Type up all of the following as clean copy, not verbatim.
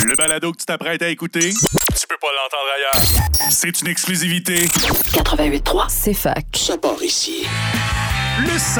Le balado que tu t'apprêtes à écouter, tu peux pas l'entendre ailleurs. C'est une exclusivité. 88.3, c'est fac. Ça part ici. Le 16.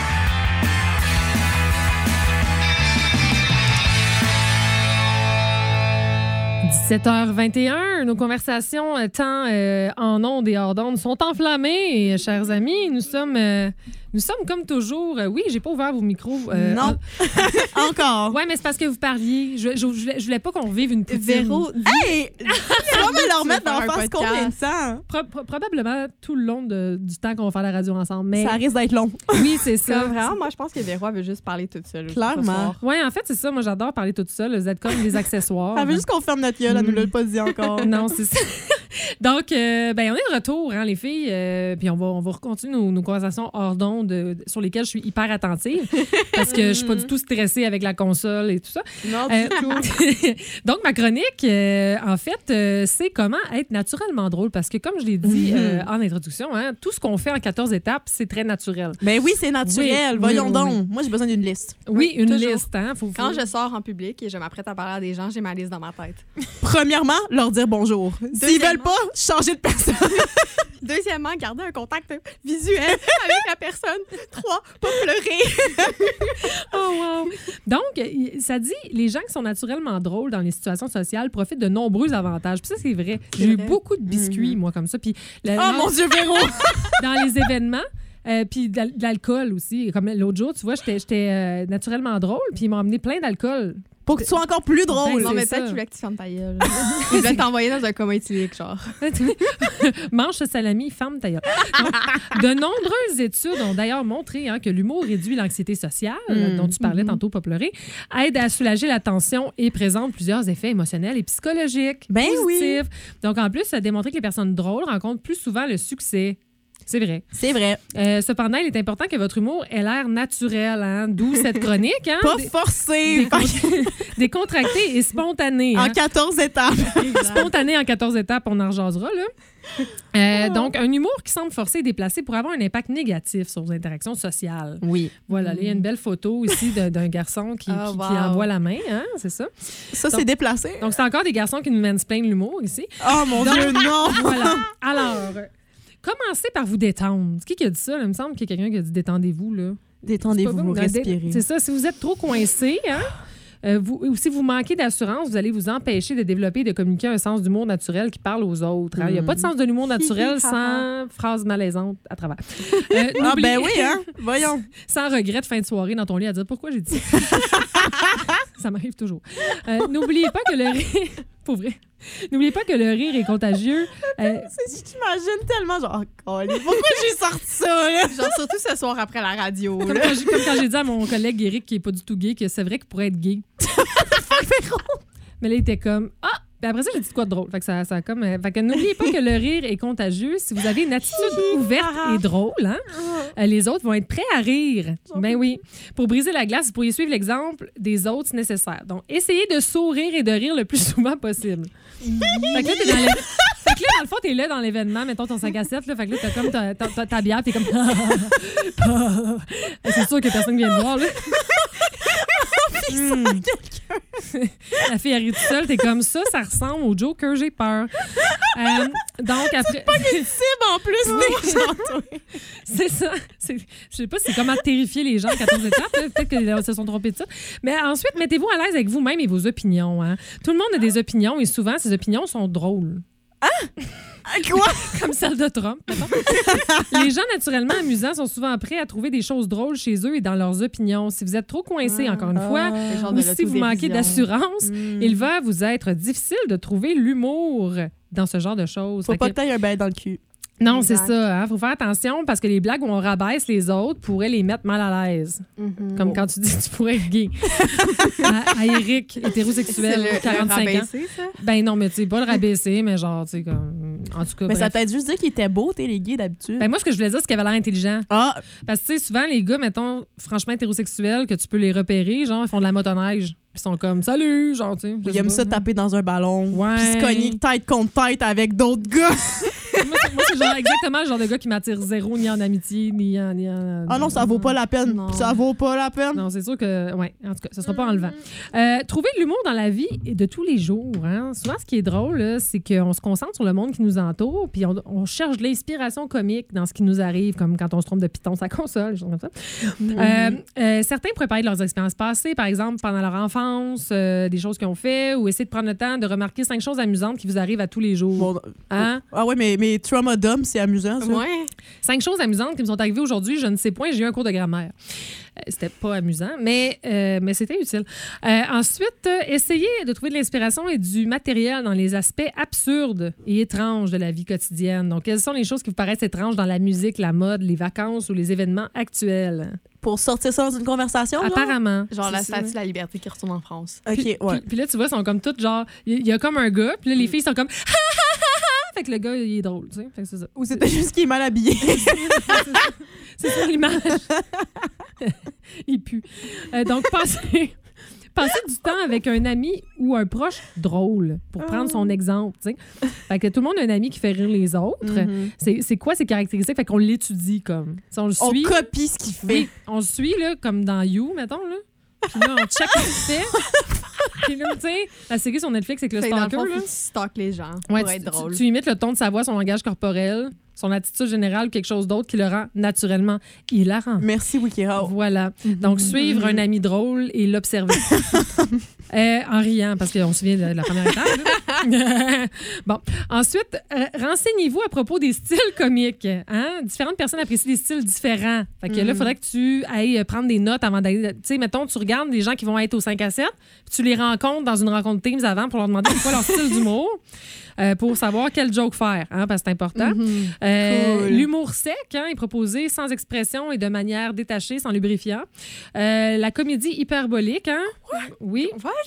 17h21, nos conversations tant en ondes et hors d'ondes sont enflammées, chers amis. Nous sommes comme toujours... oui, j'ai pas ouvert vos micros. Non. Encore. Ouais, mais c'est parce que vous parliez. Je voulais pas qu'on vive une poutine. Véro, hey! Tu vas me le remettre dans face combien de temps? Probablement tout le long du temps qu'on va faire la radio ensemble. Mais Ça risque d'être long. oui, c'est ça. Vraiment, moi, je pense que Véro veut juste parler toute seule. Clairement. Oui, en fait, c'est ça. Moi, j'adore parler toute seule. Vous êtes comme des accessoires. Elle veut juste qu'on ferme notre gueule. Elle nous l'a pas dit encore. Non, c'est ça. Donc, on est de retour, hein, les filles. Puis on va continuer nos conversations hors d'onde sur lesquelles je suis hyper attentive parce que je suis pas du tout stressée avec la console et tout ça. Non, du tout. Donc, ma chronique, en fait, c'est comment être naturellement drôle parce que, comme je l'ai dit en introduction, hein, tout ce qu'on fait en 14 étapes, c'est très naturel. Ben oui, c'est naturel. Oui, Voyons oui, donc. oui. Moi, j'ai besoin d'une liste. Oui, une toujours. liste. Hein, Quand je sors en public et je m'apprête à parler à des gens, j'ai ma liste dans ma tête. Premièrement, leur dire bonjour. S'ils Deuxièmement- veulent pas, changer de personne. Deuxièmement, garder un contact visuel avec la personne. 3, pas pleurer. Oh, wow. Donc, ça dit, les gens qui sont naturellement drôles dans les situations sociales profitent de nombreux avantages. Puis ça, c'est vrai. J'ai eu vrai. beaucoup de biscuits, moi, comme ça. Puis Oh mon Dieu, Véro! dans les événements. Puis de l'alcool aussi. Comme l'autre jour, tu vois, j'étais naturellement drôle, puis ils m'ont amené plein d'alcool. Pour que tu sois encore plus drôle. Ben, Non, mais ça. peut-être qu'il voulait que tu fermes ta gueule. Il voulait t'envoyer dans un coma éthylique, genre. Mange ce salami, ferme ta gueule. De nombreuses études ont d'ailleurs montré que l'humour réduit l'anxiété sociale, dont tu parlais tantôt, pas pleurer, aide à soulager la tension et présente plusieurs effets émotionnels et psychologiques Ben positifs. Donc, en plus, ça a démontré que les personnes drôles rencontrent plus souvent le succès. C'est vrai. C'est vrai. Cependant, il est important que votre humour ait l'air naturel, hein? D'où cette chronique. Hein? Pas forcé. Décontracté et spontané. En hein? 14 étapes. Spontané en 14 étapes, on en jasera, là. Donc, un humour qui semble forcé et déplacé pourrait avoir un impact négatif sur vos interactions sociales. Oui. Voilà, là, il y a une belle photo ici d'un garçon qui envoie la main, hein? C'est ça. Ça, Donc- c'est déplacé. Donc, c'est encore des garçons qui nous mansplainent l'humour ici. Oh mon Dieu, non! Voilà. Alors, commencez par vous détendre. Qui a dit ça? Là? Il me semble qu'il y a quelqu'un qui a dit détendez-vous, là. Détendez-vous, C'est pas respirez. C'est ça. Si vous êtes trop coincé, ou si vous manquez d'assurance, vous allez vous empêcher de développer et de communiquer un sens d'humour naturel qui parle aux autres. hein. Il n'y a pas de sens de l'humour naturel sans phrases malaisantes à travers. Ah ben oui, hein? Voyons. Sans regret de fin de soirée dans ton lit à dire pourquoi j'ai dit ça. Ça m'arrive toujours. N'oubliez pas que le rire... Pour vrai. N'oubliez pas que le rire est contagieux. J'imagine tellement genre, oh, pourquoi j'ai sorti ça, là? Genre, surtout ce soir après la radio. Comme là. quand j'ai dit à mon collègue Eric, qui est pas du tout gay, que c'est vrai qu'il pourrait être gay. Mais là, il était comme « Ah! » Puis après ça, j'ai dit quoi de drôle. Fait que ça a comme... fait que n'oubliez pas que le rire est contagieux. Si vous avez une attitude ouverte et drôle, hein, les autres vont être prêts à rire. Ben oui. Pour briser la glace, vous pourriez suivre l'exemple des autres si nécessaire. Donc, essayez de sourire et de rire le plus souvent possible. Fait que là, t'es dans fait que là, dans le fond, t'es là dans l'événement, mettons ton 5 à 7, là, fait que là, t'as comme ta bière, t'es comme... C'est sûr que personne vient te voir, là. La fille arrive toute seule, t'es comme ça ressemble au Joker, j'ai peur. Donc, après... Pas une cible en plus, des gens, toi. C'est ça. Je sais pas si c'est comment terrifier les gens à 14 étapes. là. Peut-être qu'ils se sont trompés de ça. Mais ensuite, mettez-vous à l'aise avec vous-même et vos opinions. Hein. Tout le monde a des opinions et souvent, ces opinions sont drôles. Quoi? Comme celle de Trump, mettons. Les gens naturellement amusants sont souvent prêts à trouver des choses drôles chez eux et dans leurs opinions. Si vous êtes trop coincé, encore une fois, Le genre ou de si vous manquez d'assurance, il va vous être difficile de trouver l'humour dans ce genre de choses. Faut Fait pas que- que t'ailles un bain dans le cul. Non, c'est Exact. ça. Faut faire attention parce que les blagues où on rabaisse les autres pourraient les mettre mal à l'aise. Comme quand tu dis que tu pourrais être gay. à Eric, hétérosexuel, C'est le 45 ans. rabaisser, ça? Ben non, mais tu sais, pas le rabaisser, mais genre, tu sais, comme... En tout cas, Mais ça bref. t'a juste dit qu'il était beau, t'es les gays d'habitude. Ben moi, ce que je voulais dire, c'est qu'il avait l'air intelligent. Ah, Parce que, tu sais, souvent, les gars, mettons, franchement hétérosexuels, que tu peux les repérer, genre, ils font de la motoneige. Ils sont comme, salut, genre, tu sais. je il sais aime pas. ça taper dans un ballon. Ouais. Puis se cogner tête contre tête avec d'autres gars. Moi, c'est genre exactement le genre de gars qui m'attire zéro, ni en amitié, ni en... Ah non, ça vaut pas la peine. Non. Ça vaut pas la peine. Non, c'est sûr que... Ouais, en tout cas, ça sera pas enlevant. Trouver de l'humour dans la vie de tous les jours. Hein? Souvent, ce qui est drôle, là, c'est qu'on se concentre sur le monde qui nous entoure, puis on cherche de l'inspiration comique dans ce qui nous arrive, comme quand on se trompe de piton sa console, des choses comme ça. Certains pourraient parler de leurs expériences passées, par exemple, pendant leur enfance, des choses qu'ils ont fait, ou essayer de prendre le temps de remarquer 5 choses amusantes qui vous arrivent à tous les jours. Bon, Hein? ah ouais, mais trauma d'homme, c'est amusant, ça. Ouais. 5 choses amusantes qui me sont arrivées aujourd'hui, je ne sais point, j'ai eu un cours de grammaire. C'était pas amusant, mais c'était utile. Ensuite, essayez de trouver de l'inspiration et du matériel dans les aspects absurdes et étranges de la vie quotidienne. Donc, quelles sont les choses qui vous paraissent étranges dans la musique, la mode, les vacances ou les événements actuels? Pour sortir ça dans une conversation, genre? Apparemment. Genre la C'est ça. statue de la liberté qui retourne en France. OK, Puis, ouais. puis là, tu vois, ils sont comme toutes genre... Il y a comme un gars, puis là, les filles sont comme... Fait que le gars, il est drôle, tu sais. Fait que c'est ça. Ou c'était juste qu'il est mal habillé. C'est ça l'image. Il pue. Donc, passez du temps avec un ami ou un proche drôle, pour prendre son exemple, tu sais. Fait que tout le monde a un ami qui fait rire les autres. C'est quoi ses caractéristiques? Fait qu'on l'étudie comme. Si on le On suit. copie ce qu'il fait. Oui, on le suit, là, comme dans You, mettons, là. Puis là, on check ce qu'il fait. Puis là, tu sais, la série sur Netflix, c'est que le Fait que dans le stalker, fond, là. faut que tu stalkes les gens Ouais, pour être drôle. tu imites le ton de sa voix, son langage corporel, son attitude générale ou quelque chose d'autre qui le rend naturellement hilarant. Merci, WikiHow. Voilà. Donc, suivre un ami drôle et l'observer. En riant, parce qu'on se souvient de la première étape. Là. Bon. Ensuite, renseignez-vous à propos des styles comiques. Hein? Différentes personnes apprécient des styles différents. Fait que là, il faudrait que tu ailles prendre des notes avant d'aller... Tu sais, mettons, tu regardes les gens qui vont être au 5 à 7, puis tu les rencontres dans une rencontre Teams avant pour leur demander c'est quoi leur style d'humour. Pour savoir quel joke faire, hein, parce que c'est important. Cool. L'humour sec hein, est proposé sans expression et de manière détachée, sans lubrifiant. La comédie hyperbolique, hein? Oui.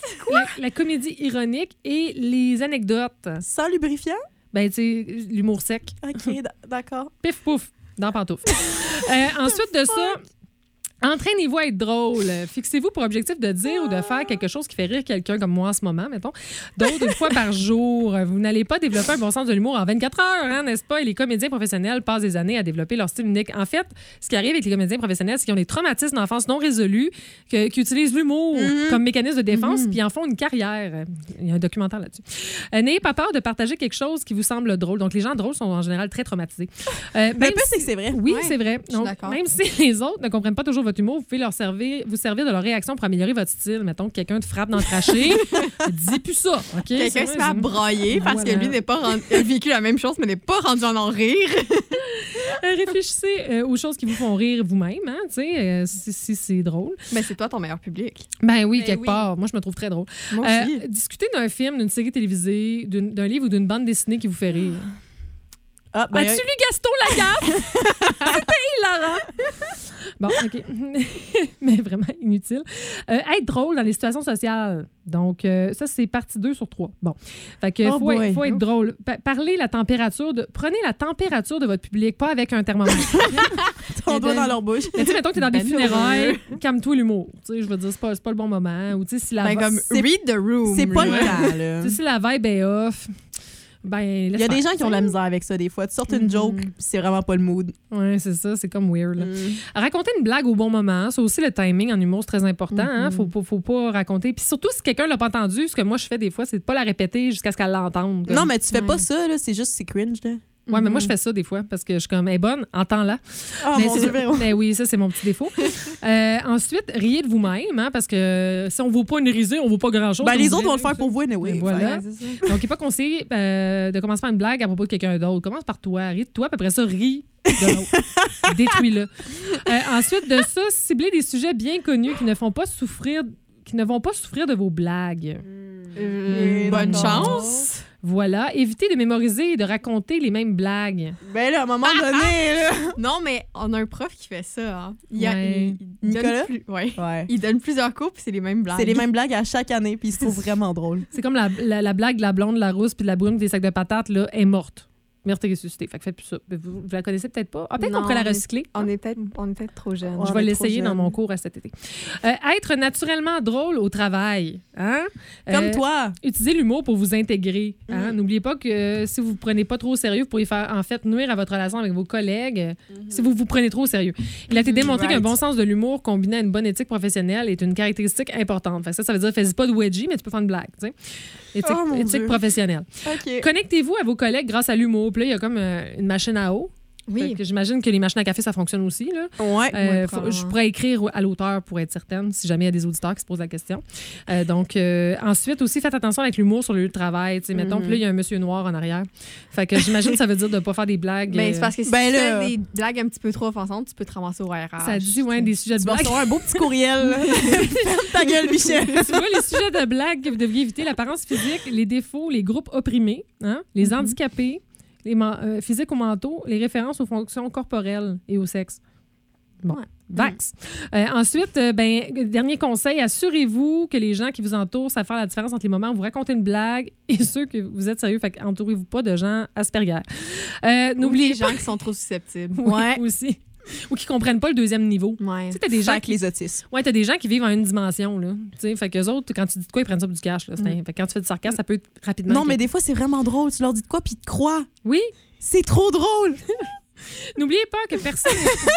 La comédie ironique et les anecdotes. Sans lubrifiant? Ben, tu sais, l'humour sec. OK, d'accord. Pif pouf, dans pantoufle. Ensuite de ça... Entraînez-vous à être drôle. Fixez-vous pour objectif de dire ou de faire quelque chose qui fait rire quelqu'un comme moi en ce moment, mettons. D'autres, une fois par jour. Vous n'allez pas développer un bon sens de l'humour en 24 heures, hein, n'est-ce pas? Et les comédiens professionnels passent des années à développer leur style unique. En fait, ce qui arrive avec les comédiens professionnels, c'est qu'ils ont des traumatismes d'enfance non résolus, qui utilisent l'humour comme mécanisme de défense, puis ils en font une carrière. Il y a un documentaire là-dessus. N'ayez pas peur de partager quelque chose qui vous semble drôle. Donc, les gens drôles sont en général très traumatisés. Mais le pire, c'est que c'est vrai. Oui, Ouais, c'est vrai. je suis Donc, d'accord. même si les autres ne comprennent pas toujours votre humour, vous pouvez vous servir de leur réaction pour améliorer votre style. Mettons que quelqu'un te frappe dans le trachée, dis plus ça. OK? Quelqu'un se met à brailler parce que Voilà. lui n'est pas a vécu la même chose, mais n'est pas rendu en rire. Réfléchissez aux choses qui vous font rire vous-même, hein, tu sais, si c'est drôle. Mais c'est toi ton meilleur public. Ben oui, Ben quelque oui. part. Moi, je me trouve très drôle. Moi aussi. Discutez d'un film, d'une série télévisée, d'un livre ou d'une bande dessinée qui vous fait rire. Ah, ben, As-tu lu Gaston Lagaffe? C'était hilarant. Bon, OK. Mais vraiment inutile. Être drôle dans les situations sociales. Donc, ça, c'est partie 2 sur 3. Bon. Fait que Oh faut boy. être drôle. Prenez la température de votre public, pas avec un thermomètre. ton doigt dans leur bouche. Mais tu sais, mettons que t'es dans des Ben funérailles, calme-toi l'humour. Tu sais, je veux dire, c'est pas le bon moment. Ou tu sais, si la Ben, comme c'est- read the room. C'est pas là. le temps, là. tu sais, si la vibe est off, ben Il y a des gens qui ont de la misère avec ça, des fois. Tu sortes une joke, puis c'est vraiment pas le mood. Ouais, c'est ça, c'est comme weird. Là. Raconter une blague au bon moment, ça aussi, le timing en humour, c'est très important. Hein? Faut pas raconter. Puis surtout, si quelqu'un l'a pas entendu, ce que moi je fais des fois, c'est de pas la répéter jusqu'à ce qu'elle l'entende. comme. Non, mais tu fais pas ça, là. C'est juste, c'est cringe, là. Ouais, mais moi, je fais ça des fois parce que je suis comme, elle est bonne, entends-la. Ah, Mais mon c'est- Dieu, Véro. ben oui, ça, c'est mon petit défaut. Ensuite, riez de vous-même, hein, parce que si on ne vaut pas une risée, on ne vaut pas grand-chose. Ben, comme les vous autres vont le direz. faire pour vous, anyway. Ben, voilà. Ouais, c'est ça. Donc, il n'est pas conseillé de commencer par une blague à propos de quelqu'un d'autre. Commence par toi, ris de toi, puis après ça, ris de l'autre. Détruis-le. Ensuite de ça, ciblez des sujets bien connus qui ne vont pas souffrir de vos blagues. Bonne d'accord. chance. Voilà. Évitez de mémoriser et de raconter les mêmes blagues. Ben là, à un moment donné, là. Non, mais on a un prof qui fait ça. Hein. Il Ouais. donne Nicolas? ouais. Ouais. Il donne plusieurs cours, puis c'est les mêmes blagues. C'est les mêmes blagues à chaque année, puis il se trouve vraiment drôle. C'est comme la blague de la blonde, de la rousse puis de la brune des sacs de patates, là, est morte. Meurtre et ressuscité. Fait que faites plus ça. Vous la connaissez peut-être pas. Ah, peut-être qu'on Non, pourrait la on est- recycler. On est peut-être trop jeunes. Ouais. Je on vais est trop l'essayer dans jeune. mon cours à cet été. Être naturellement drôle au travail. Hein? Comme toi. Utilisez l'humour pour vous intégrer. Hein? N'oubliez pas que si vous ne vous prenez pas trop au sérieux, vous pourriez faire en fait nuire à votre relation avec vos collègues si vous vous prenez trop au sérieux. Il a été démontré qu'un bon sens de l'humour combiné à une bonne éthique professionnelle est une caractéristique importante. Fait que ça veut dire fais pas de wedgie, mais tu peux faire une blague. T'sais. Éthique, Oh, mon éthique Dieu. professionnelle. OK. Connectez-vous à vos collègues grâce à l'humour. Puis là, il y a comme une machine à eau. Fait Oui. que j'imagine que les machines à café, ça fonctionne aussi. Là. Ouais. Je pourrais écrire à l'auteur pour être certaine, si jamais il y a des auditeurs qui se posent la question. Ensuite, aussi, faites attention avec l'humour sur le lieu de travail. Mettons, puis là, il y a un monsieur noir en arrière. Fait que j'imagine que ça veut dire de ne pas faire des blagues. Ben, c'est parce que si Ben tu là- fais des blagues un petit peu trop offensantes, tu peux te ramasser au RH. ça dit des sujets de Tu vas blagues. recevoir un beau petit courriel. Ferme ta gueule, Michel. Tu vois, les sujets de blagues que vous devriez éviter, l'apparence physique, les défauts, les groupes opprimés, hein, les handicapés, les physiques ou mentaux, les références aux fonctions corporelles et au sexe. Bon. Ouais. Vax. Ensuite, dernier conseil, assurez-vous que les gens qui vous entourent savent faire la différence entre les moments où vous racontez une blague et ceux que vous êtes sérieux. Fait qu'entourez-vous pas de gens Asperger. N'oubliez N'oubliez les gens qui sont trop susceptibles. Ouais. Aussi. Ou qui comprennent pas le deuxième niveau. Ouais. Tu sais, t'as des gens Avec les autistes. Ouais, t'as des gens qui vivent en une dimension, là. Tu sais, fait qu'eux autres, quand tu dis de quoi, ils prennent ça pour du cash, là. Fait que quand tu fais du sarcasme, ça peut être rapidement. Non, mais des fois, c'est vraiment drôle. Tu leur dis de quoi, puis ils te croient. Oui. C'est trop drôle. N'oubliez pas que personne.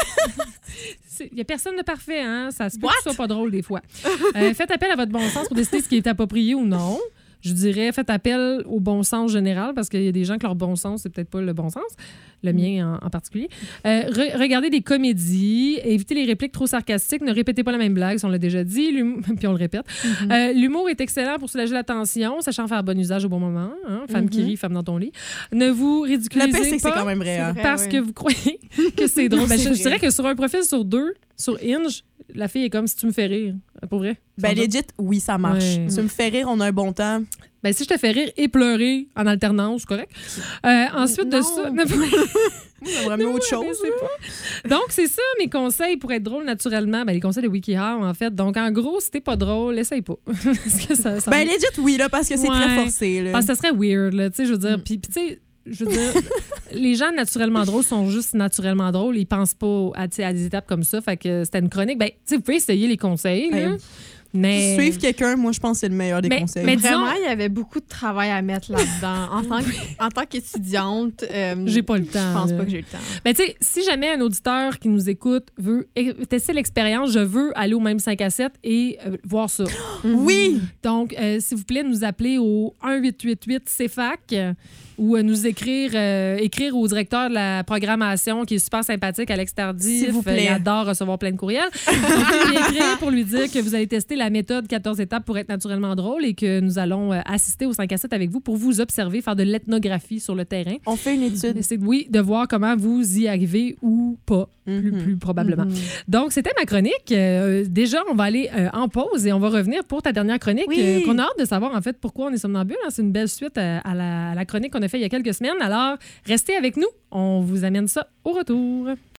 Il n'y a personne de parfait, hein? Ça se peut que ce soit pas drôle des fois. Faites appel à votre bon sens pour décider ce qui est approprié ou non. Je dirais, faites appel au bon sens général parce qu'il y a des gens que leur bon sens, c'est peut-être pas le bon sens. Le mien en particulier. Regardez des comédies, évitez les répliques trop sarcastiques, ne répétez pas la même blague, si on l'a déjà dit, puis on le répète. L'humour est excellent pour soulager la tension, sachant faire bon usage au bon moment. Hein? Femme qui rit, femme dans ton lit. Ne vous Le ridiculisez pire, c'est que c'est pas quand même vrai. C'est hein. vrai. parce ouais. que vous croyez que c'est drôle. Ben, C'est je vrai. dirais que sur un profil sur 2, sur Hinge, la fille est comme si tu me fais rire. Pour vrai. Ben, Sans doute. legit, oui, ça marche. Ouais. Tu me fais rire, on a un bon temps. Ben, si je te fais rire et pleurer en alternance, correct. Ensuite de Non. ça. J'aimerais mieux autre chose. Donc, c'est ça mes conseils pour être drôle naturellement. Ben, les conseils de WikiHow, en fait. Donc, en gros, si t'es pas drôle, essaye pas. Parce que ça Ben, legit, oui, là, parce que c'est très Ouais. forcé. Là. Parce que ça serait weird, là. Tu sais, je veux dire. Puis, tu sais, je veux dire, les gens naturellement drôles sont juste naturellement drôles. Ils pensent pas à des étapes comme ça. Fait que c'était une chronique. Ben, tu sais, vous pouvez essayer les conseils, là. Ouais. Mais. Suivre quelqu'un, moi, je pense que c'est le meilleur des Mais- conseils. mais- disons- Vraiment, il y avait beaucoup de travail à mettre là-dedans. En tant qu'étudiante, J'ai pas le temps. je pense là. pas que j'ai eu le temps. Ben, tu sais, si jamais un auditeur qui nous écoute veut tester l'expérience, je veux aller au même 5 à 7 et voir ça. Oui! Donc, s'il vous plaît, nous appeler au 1-888-CFAC ou nous écrire au directeur de la programmation qui est super sympathique, Alex Tardif. S'il vous plaît. Il adore recevoir plein de courriels. Vous pouvez lui écrire pour lui dire que vous allez tester la méthode 14 étapes pour être naturellement drôle et que nous allons assister au 5 à 7 avec vous pour vous observer, faire de l'ethnographie sur le terrain. On fait une étude. C'est, oui, de voir comment vous y arrivez ou pas, plus probablement. Donc, c'était ma chronique. Déjà, on va aller en pause et on va revenir pour ta dernière chronique Oui. qu'on a hâte de savoir, en fait, pourquoi on est somnambule. Hein. C'est une belle suite à la chronique qu'on a fait il y a quelques semaines. Alors, restez avec nous. On vous amène ça au retour.